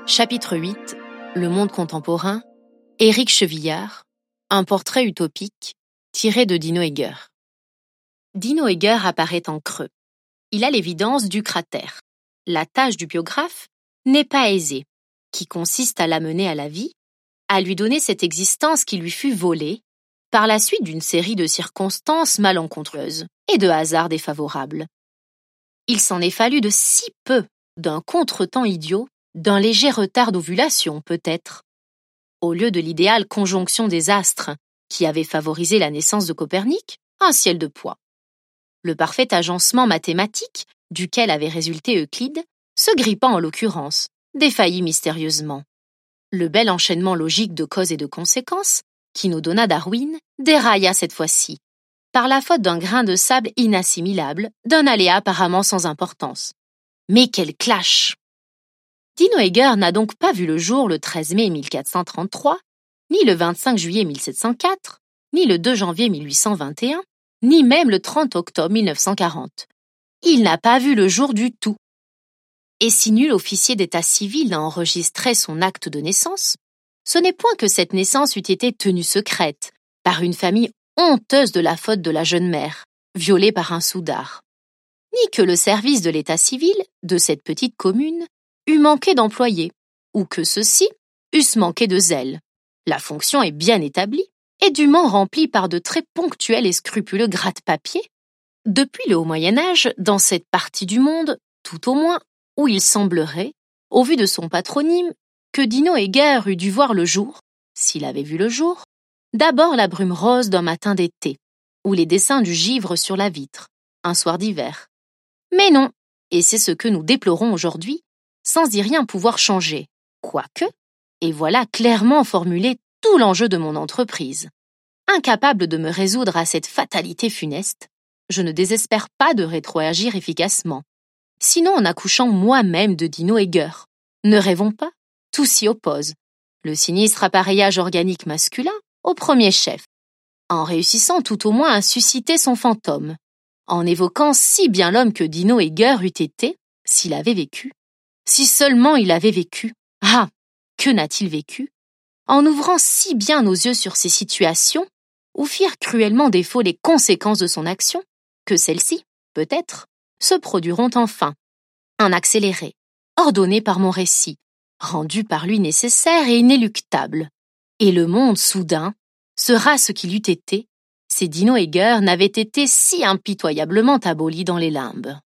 Chapitre 8. Le monde contemporain. Éric Chevillard. Un portrait utopique tiré de Dino Heger. Dino Heger apparaît en creux. Il a l'évidence du cratère. La tâche du biographe n'est pas aisée, qui consiste à l'amener à la vie, à lui donner cette existence qui lui fut volée, par la suite d'une série de circonstances malencontreuses et de hasards défavorables. Il s'en est fallu de si peu, d'un contretemps idiot, d'un léger retard d'ovulation peut-être. Au lieu de l'idéale conjonction des astres qui avait favorisé la naissance de Copernic, un ciel de pois. Le parfait agencement mathématique, duquel avait résulté Euclide, se grippa en l'occurrence, défaillit mystérieusement. Le bel enchaînement logique de causes et de conséquences, qui nous donna Darwin, dérailla cette fois-ci, par la faute d'un grain de sable inassimilable, d'un aléa apparemment sans importance. Mais quel clash! Dino Heger n'a donc pas vu le jour le 13 mai 1433, ni le 25 juillet 1704, ni le 2 janvier 1821, ni même le 30 octobre 1940. Il n'a pas vu le jour du tout. Et si nul officier d'état civil n'a enregistré son acte de naissance, ce n'est point que cette naissance eût été tenue secrète par une famille honteuse de la faute de la jeune mère, violée par un soudard, ni que le service de l'état civil de cette petite commune eût manqué d'employés, ou que ceux-ci eussent manqué de zèle. La fonction est bien établie et dûment remplie par de très ponctuels et scrupuleux gratte-papiers. Depuis le haut Moyen-Âge, dans cette partie du monde, tout au moins, où il semblerait, au vu de son patronyme, que Dino Heger eût dû voir le jour, s'il avait vu le jour, d'abord la brume rose d'un matin d'été, ou les dessins du givre sur la vitre, un soir d'hiver. Mais non, et c'est ce que nous déplorons aujourd'hui, sans y rien pouvoir changer. Quoique, et voilà clairement formulé tout l'enjeu de mon entreprise. Incapable de me résoudre à cette fatalité funeste, je ne désespère pas de rétroagir efficacement. Sinon en accouchant moi-même de Dino Heger. Ne rêvons pas, tout s'y oppose. Le sinistre appareillage organique masculin au premier chef. En réussissant tout au moins à susciter son fantôme. En évoquant si bien l'homme que Dino Heger eût été, s'il avait vécu. Si seulement il avait vécu. Ah, que n'a-t-il vécu? En ouvrant si bien nos yeux sur ces situations, où firent cruellement défaut les conséquences de son action, que celles-ci, peut-être, se produiront enfin. Un accéléré, ordonné par mon récit, rendu par lui nécessaire et inéluctable. Et le monde, soudain, sera ce qu'il eût été, si Dino Heger n'avait été si impitoyablement aboli dans les limbes.